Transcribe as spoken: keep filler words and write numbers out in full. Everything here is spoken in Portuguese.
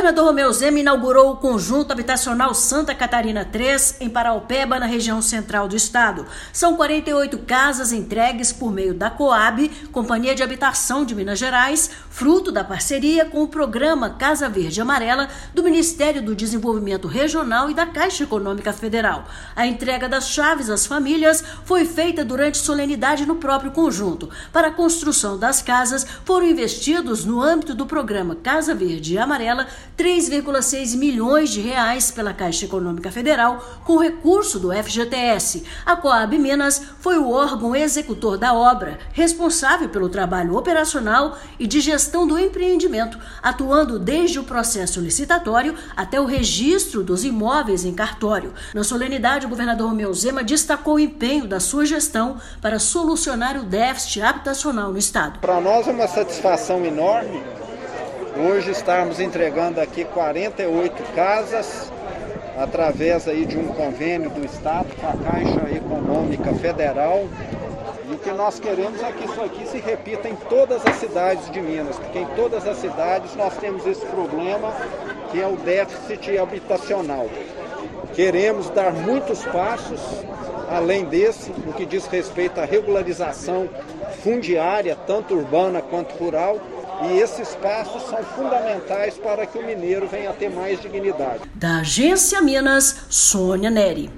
governador Romeu Zema inaugurou o conjunto habitacional Santa Catarina três em Paraupeba, na região central do estado. São quarenta e oito casas entregues por meio da Coab, Companhia de Habitação de Minas Gerais, fruto da parceria com o programa Casa Verde e Amarela do Ministério do Desenvolvimento Regional e da Caixa Econômica Federal. A entrega das chaves às famílias foi feita durante solenidade no próprio conjunto. Para a construção das casas, foram investidos no âmbito do programa Casa Verde e Amarela três vírgula seis milhões de reais pela Caixa Econômica Federal com recurso do F G T S. A Coab Minas foi o órgão executor da obra, responsável pelo trabalho operacional e de gestão do empreendimento, atuando desde o processo licitatório até o registro dos imóveis em cartório. Na solenidade, o governador Romeu Zema destacou o empenho da sua gestão para solucionar o déficit habitacional no estado. Para nós é uma satisfação enorme hoje estarmos entregando aqui quarenta e oito casas através aí de um convênio do Estado com a Caixa Econômica Federal. E o que nós queremos é que isso aqui se repita em todas as cidades de Minas, porque em todas as cidades nós temos esse problema que é o déficit habitacional. Queremos dar muitos passos além desse, no que diz respeito à regularização fundiária, tanto urbana quanto rural. E esses passos são fundamentais para que o mineiro venha a ter mais dignidade. Da Agência Minas, Sônia Neri.